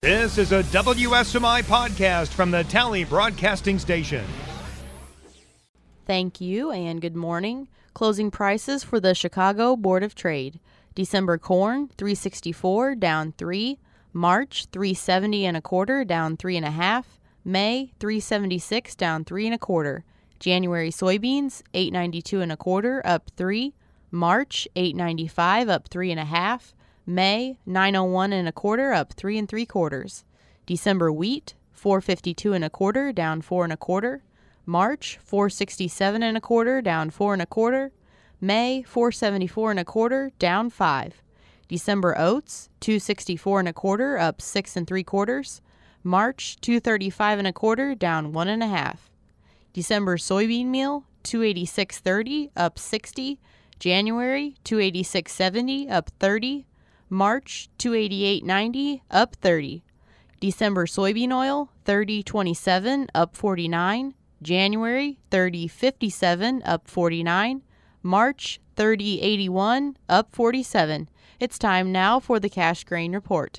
This is a WSMI podcast from the Tally Broadcasting Station. Thank you and good morning. Closing prices for the Chicago Board of Trade. December corn, $3.64, down 3. March, $3.70 and a quarter, down 3.5. May, $3.76, down 3 1/4. January soybeans, $8.92 and a quarter, up 3. March, $8.95, up 3.5. May, $9.01 and a quarter, up 3 3/4. December wheat, $4.52 and a quarter, down 4 1/4. March, $4.67 and a quarter, down 4 1/4. May, $4.74 and a quarter, down 5. December oats, $2.64 and a quarter, up 6 3/4. March, $2.35 and a quarter, down 1.5. December soybean meal, $2.86.30, up 60. January, $2.86.70, up 30. March, $2.88.90, up 30. December soybean oil, $30.27, up 49. January, $30.57, up 49. March, $30.81, up 47. It's time now for the Cash Grain Report.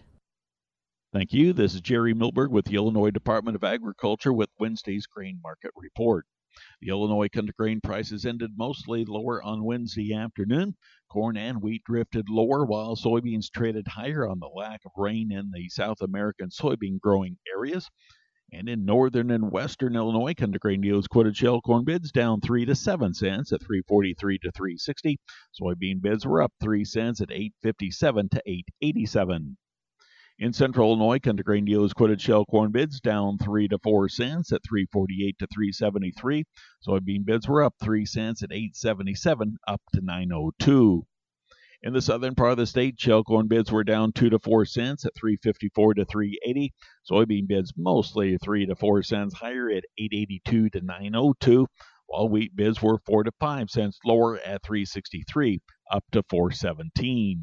Thank you. This is Jerry Milberg with the Illinois Department of Agriculture with Wednesday's Grain Market Report. The Illinois country grain prices ended mostly lower on Wednesday afternoon. Corn and wheat drifted lower while soybeans traded higher on the lack of rain in the South American soybean growing areas. And in northern and western Illinois, country grain dealers quoted shell corn bids down 3 to 7 cents at $3.43 to $3.60. Soybean bids were up 3 cents at $8.57 to $8.87. In central Illinois, country grain dealers quoted shell corn bids down 3 to 4 cents at $3.48 to $3.73. Soybean bids were up 3 cents at $8.77, up to $9.02. In the southern part of the state, shell corn bids were down 2 to 4 cents at $3.54 to $3.80. Soybean bids mostly 3 to 4 cents higher at $8.82 to $9.02, while wheat bids were 4 to 5 cents lower at $3.63, up to $4.17.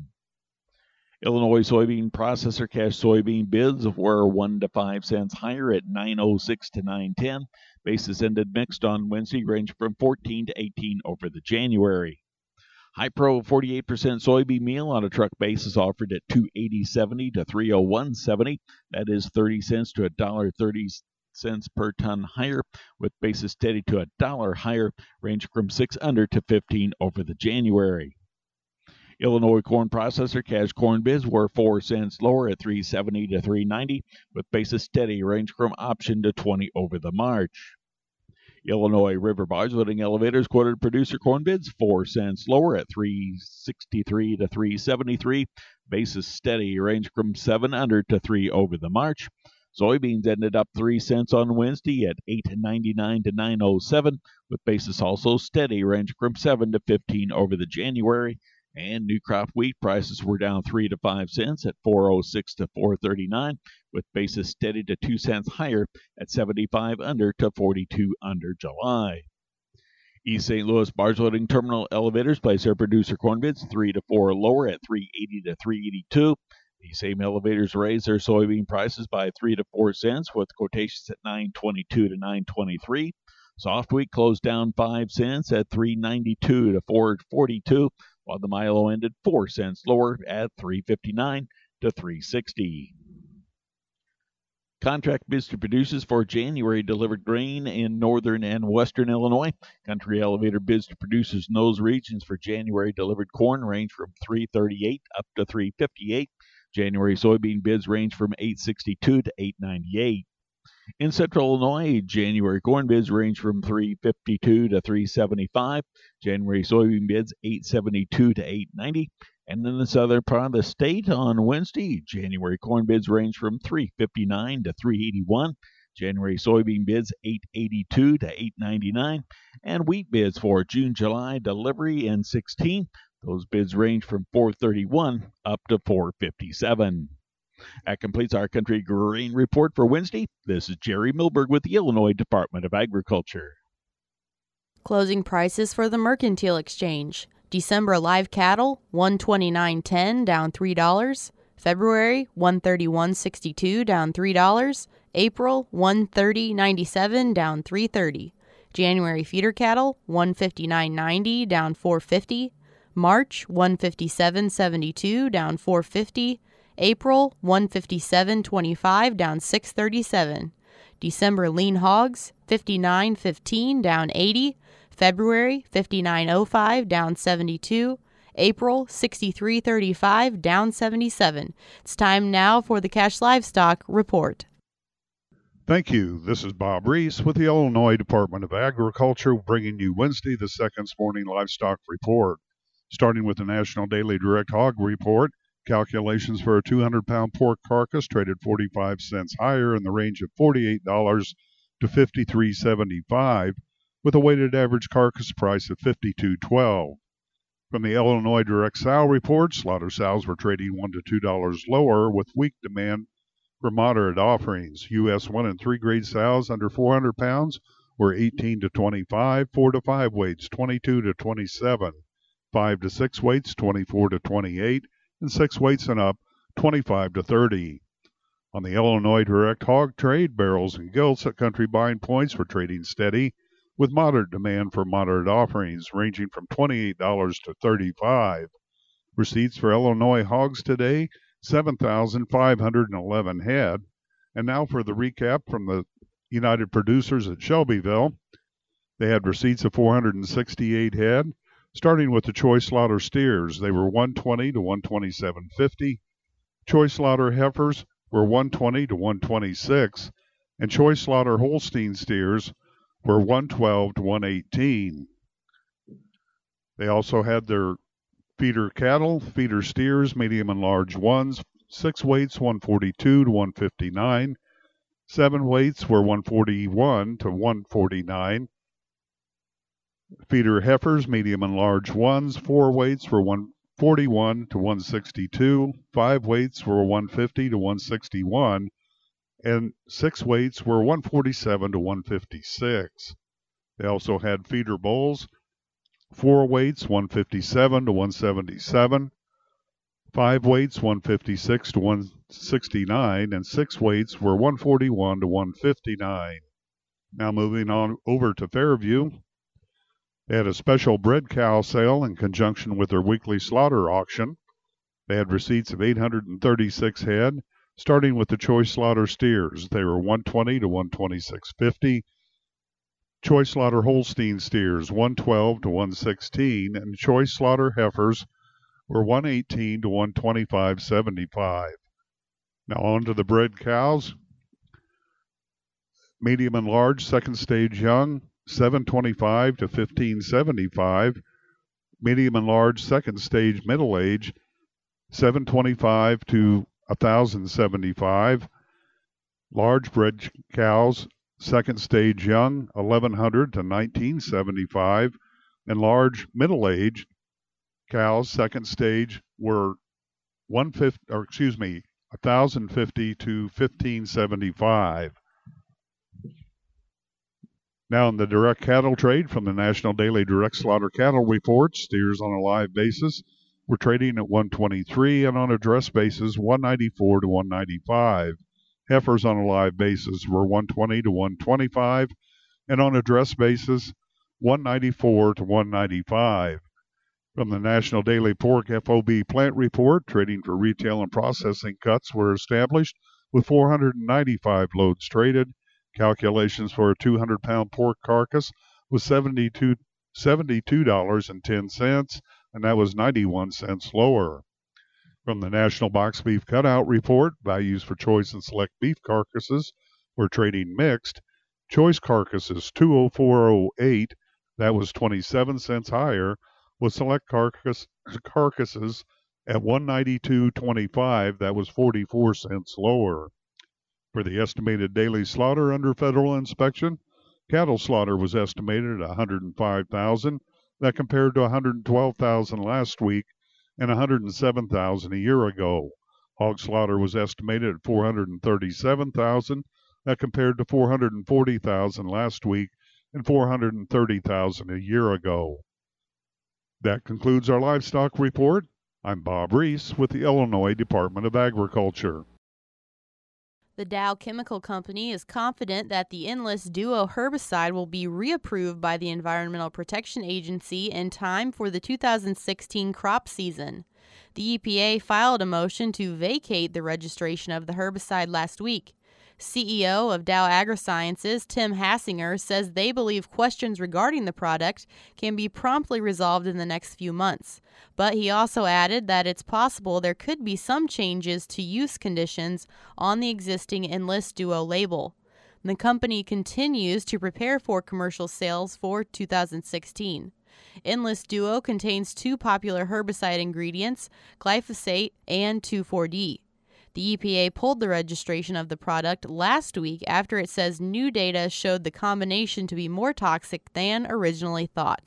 Illinois soybean processor cash soybean bids were 1 to 5 cents higher at $9.06 to $9.10. Basis ended mixed on Wednesday, ranged from 14 to 18 over the January. High Pro 48% soybean meal on a truck basis offered at $2.80.70 to $3.01.70. That is 30 cents to $1.30 per ton higher, with basis steady to $1 higher, ranging from 6 under to 15 over the January. Illinois corn processor cash corn bids were 4 cents lower at $3.70 to $3.90, with basis steady, range from option to 20 over the March. Illinois river barge loading elevators quoted producer corn bids 4 cents lower at $3.63 to $3.73, basis steady, range from 7 under to 3 over the March. Soybeans ended up 3 cents on Wednesday at $8.99 to $9.07, with basis also steady, range from 7 to 15 over the January. And new crop wheat prices were down 3 to 5 cents at $4.06 to $4.39, with basis steady to 2 cents higher at 75 under to 42 under July. East St. Louis barge loading terminal elevators placed their producer corn bids 3 to 4 lower at $3.80 to $3.82. These same elevators raised their soybean prices by 3 to 4 cents, with quotations at $9.22 to $9.23. Soft wheat closed down 5 cents at $3.92 to $4.42. While the Milo ended 4 cents lower at $3.59 to $3.60. Contract bids to producers for January delivered grain in northern and western Illinois. Country elevator bids to producers in those regions for January delivered corn range from $3.38 up to $3.58. January soybean bids range from $8.62 to $8.98. In central Illinois, January corn bids range from $3.52 to $3.75. January soybean bids $8.72 to $8.90. And in the southern part of the state on Wednesday, January corn bids range from $3.59 to $3.81. January soybean bids $8.82 to $8.99. And wheat bids for June-July delivery in 16. Those bids range from $4.31 up to $4.57. That completes our country grain report for Wednesday. This is Jerry Milberg with the Illinois Department of Agriculture. Closing prices for the Mercantile Exchange. December live cattle, $129.10, down $3. February, $131.62, down $3. April, $130.97, down $3.30. January feeder cattle, $159.90, down $4.50. March, $157.72, down $4.50. April 157.25 down 6.37. December lean hogs 59.15 down 80. February 59.05 down 72. April 63.35 down 77. It's time now for the Cash Livestock Report. Thank you. This is Bob Reese with the Illinois Department of Agriculture, bringing you Wednesday the 2nd's morning livestock report. Starting with the National Daily Direct Hog Report, calculations for a 200-pound pork carcass traded 45 cents higher in the range of $48 to $53.75, with a weighted average carcass price of $52.12. From the Illinois Direct Sow Report, slaughter sows were trading $1 to $2 lower with weak demand for moderate offerings. U.S. 1 and 3 grade sows under 400 pounds were 18 to 25, 4 to 5 weights 22 to 27, 5 to 6 weights 24 to 28, and 6 weights and up 25 to 30. On the Illinois Direct Hog Trade, barrels and gilts at country buying points were trading steady, with moderate demand for moderate offerings ranging from $28 to $35. Receipts for Illinois hogs today, 7,511 head. And now for the recap from the United Producers at Shelbyville. They had receipts of 468 head, starting with the choice slaughter steers. They were 120 to 127.50. Choice slaughter heifers were 120 to 126, and choice slaughter Holstein steers were 112 to 118. They also had their feeder cattle, feeder steers, medium and large ones, 6 weights 142 to 159, 7 weights were 141 to 149. Feeder heifers, medium and large ones, 4 weights were 141 to 162, 5 weights were 150 to 161, and 6 weights were 147 to 156. They also had feeder bulls, 4 weights 157 to 177, 5 weights 156 to 169, and 6 weights were 141 to 159. Now moving on over to Fairview. They had a special bred cow sale in conjunction with their weekly slaughter auction. They had receipts of 836 head, starting with the choice slaughter steers. They were 120 to 126.50. Choice slaughter Holstein steers 112 to 116, and choice slaughter heifers were 118 to 125.75. Now on to the bred cows. Medium and large second stage young, 725 to 1575. Medium and large second stage middle age, 725 to 1075. Large bred cows, second stage young, 1100 to 1975, and large middle age cows, second stage, were 1050 to 1575. Now in the direct cattle trade from the National Daily Direct Slaughter Cattle Report, steers on a live basis were trading at 123, and on a dress basis 194 to 195. Heifers on a live basis were 120 to 125, and on a dress basis 194 to 195. From the National Daily Pork FOB Plant Report, trading for retail and processing cuts were established with 495 loads traded. Calculations for a 200-pound pork carcass was $72.10, and that was 91 cents lower. From the National Box Beef Cutout Report, values for choice and select beef carcasses were trading mixed. Choice carcasses 204.08, that was 27 cents higher, with select carcasses at 192.25, that was 44 cents lower. For the estimated daily slaughter under federal inspection, cattle slaughter was estimated at 105,000. That compared to 112,000 last week and 107,000 a year ago. Hog slaughter was estimated at 437,000. That compared to 440,000 last week and 430,000 a year ago. That concludes our livestock report. I'm Bob Reese with the Illinois Department of Agriculture. The Dow Chemical Company is confident that the Enlist Duo herbicide will be reapproved by the Environmental Protection Agency in time for the 2016 crop season. The EPA filed a motion to vacate the registration of the herbicide last week. CEO of Dow AgroSciences, Tim Hassinger, says they believe questions regarding the product can be promptly resolved in the next few months. But he also added that it's possible there could be some changes to use conditions on the existing Enlist Duo label. The company continues to prepare for commercial sales for 2016. Enlist Duo contains two popular herbicide ingredients, glyphosate and 2,4-D. The EPA pulled the registration of the product last week after it says new data showed the combination to be more toxic than originally thought.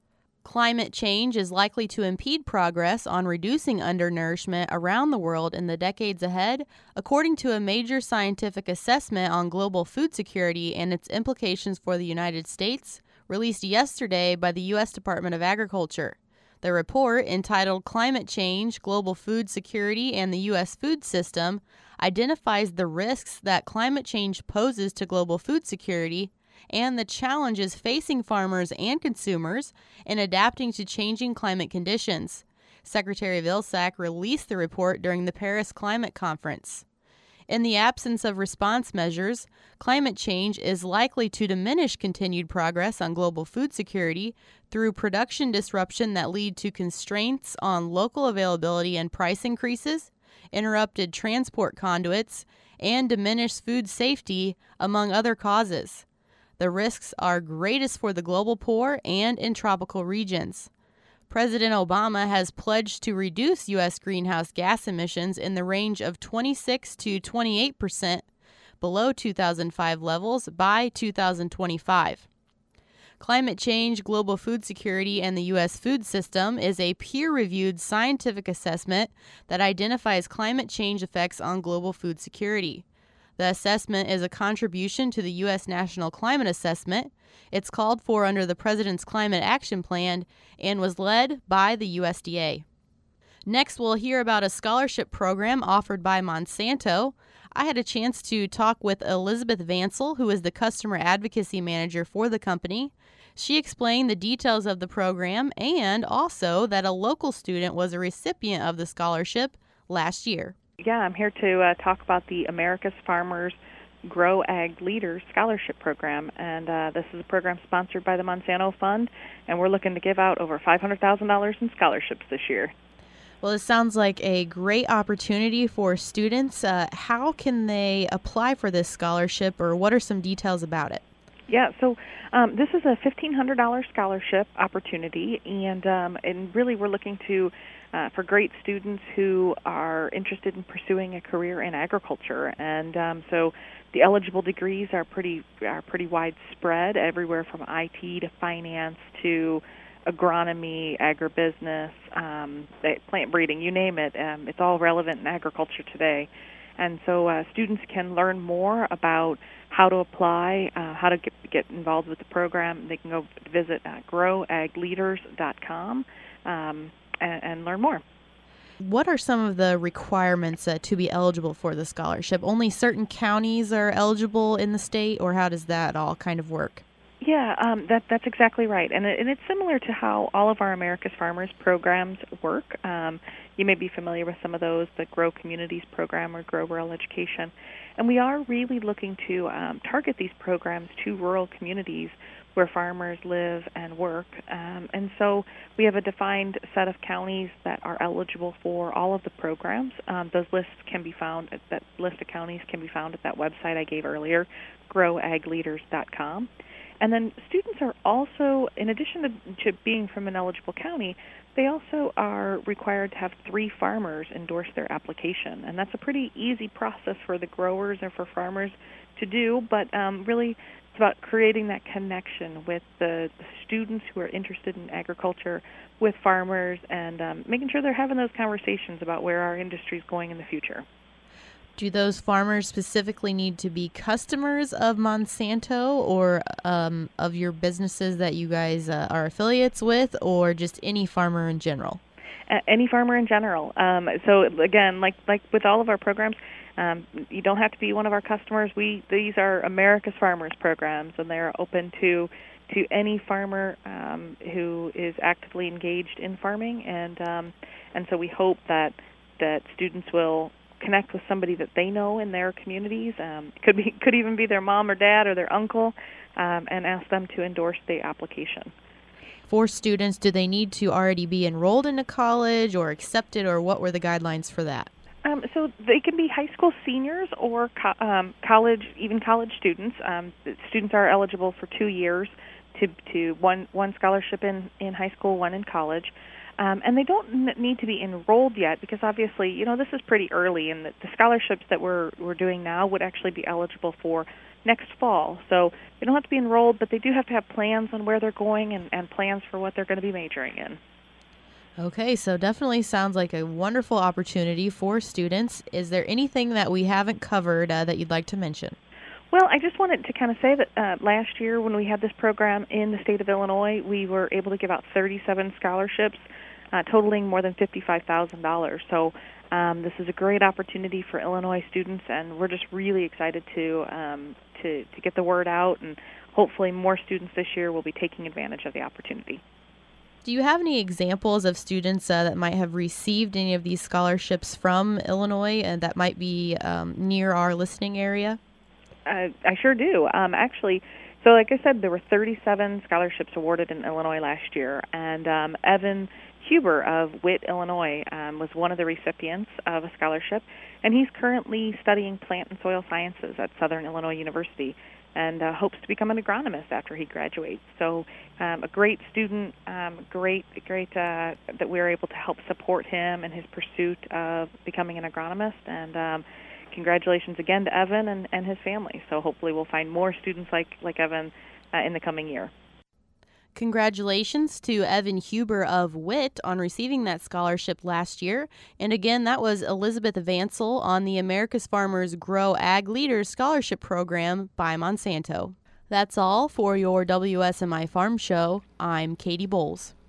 Climate change is likely to impede progress on reducing undernourishment around the world in the decades ahead, according to a major scientific assessment on global food security and its implications for the United States, released yesterday by the U.S. Department of Agriculture. The report, entitled Climate Change, Global Food Security, and the U.S. Food System, identifies the risks that climate change poses to global food security and the challenges facing farmers and consumers in adapting to changing climate conditions. Secretary Vilsack released the report during the Paris Climate Conference. In the absence of response measures, climate change is likely to diminish continued progress on global food security through production disruption that lead to constraints on local availability and price increases, interrupted transport conduits, and diminished food safety, among other causes. The risks are greatest for the global poor and in tropical regions. President Obama has pledged to reduce U.S. greenhouse gas emissions in the range of 26 to 28% below 2005 levels by 2025. Climate Change, Global Food Security, and the U.S. Food System is a peer-reviewed scientific assessment that identifies climate change effects on global food security. The assessment is a contribution to the U.S. National Climate Assessment. It's called for under the President's Climate Action Plan and was led by the USDA. Next, we'll hear about a scholarship program offered by Monsanto. I had a chance to talk with Elizabeth Vansel, who is the Customer Advocacy Manager for the company. She explained the details of the program and also that a local student was a recipient of the scholarship last year. Yeah, I'm here to talk about the America's Farmers Grow Ag Leaders Scholarship Program, and this is a program sponsored by the Monsanto Fund, and we're looking to give out over $500,000 in scholarships this year. Well, it sounds like a great opportunity for students. How can they apply for this scholarship, or what are some details about it? Yeah, so this is a $1,500 scholarship opportunity, and really we're looking to for great students who are interested in pursuing a career in agriculture, and so the eligible degrees are pretty widespread, everywhere from IT to finance to agronomy, agribusiness, plant breeding, you name it. It's all relevant in agriculture today. And so students can learn more about how to apply, how to get involved with the program. They can go visit growagleaders.com and learn more. What are some of the requirements to be eligible for the scholarship? Only certain counties are eligible in the state, or how does that all kind of work? Yeah, that's exactly right, and it's similar to how all of our America's Farmers programs work. You may be familiar with some of those, the Grow Communities program or Grow Rural Education, and we are really looking to target these programs to rural communities where farmers live and work, and so we have a defined set of counties that are eligible for all of the programs. Those lists can be found, that list of counties can be found at that website I gave earlier, growagleaders.com. And then students are also, in addition to being from an eligible county, they also are required to have 3 farmers endorse their application. And that's a pretty easy process for the growers or for farmers to do, but really it's about creating that connection with the students who are interested in agriculture with farmers and making sure they're having those conversations about where our industry is going in the future. Do those farmers specifically need to be customers of Monsanto or of your businesses that you guys are affiliates with, or just any farmer in general? Any farmer in general. So again, like with all of our programs, You don't have to be one of our customers. These are America's Farmers programs, and they're open to any farmer who is actively engaged in farming, and so we hope that students will connect with somebody that they know in their communities. Could even be their mom or dad or their uncle, and ask them to endorse the application. For students, do they need to already be enrolled in a college or accepted, or what were the guidelines for that? So they can be high school seniors or college students. Students are eligible for 2 years to one scholarship in high school, one in college. And they don't need to be enrolled yet, because obviously, this is pretty early, and the scholarships that we're doing now would actually be eligible for next fall. So they don't have to be enrolled, but they do have to have plans on where they're going and plans for what they're going to be majoring in. Okay, so definitely sounds like a wonderful opportunity for students. Is there anything that we haven't covered that you'd like to mention? Well, I just wanted to kind of say that last year when we had this program in the state of Illinois, we were able to give out 37 scholarships, totaling more than $55,000. So this is a great opportunity for Illinois students, and we're just really excited to get the word out, and hopefully more students this year will be taking advantage of the opportunity. Do you have any examples of students that might have received any of these scholarships from Illinois and that might be near our listening area? I sure do. Actually, so like I said, there were 37 scholarships awarded in Illinois last year, and Evan Huber of Witt, Illinois, was one of the recipients of a scholarship, and he's currently studying plant and soil sciences at Southern Illinois University, and hopes to become an agronomist after he graduates. So a great student, great that we're able to help support him in his pursuit of becoming an agronomist, and congratulations again to Evan and his family. So hopefully we'll find more students like Evan in the coming year. Congratulations to Evan Huber of Witt on receiving that scholarship last year. And again, that was Elizabeth Vansel on the America's Farmers Grow Ag Leaders Scholarship Program by Monsanto. That's all for your WSMI Farm Show. I'm Katie Bowles.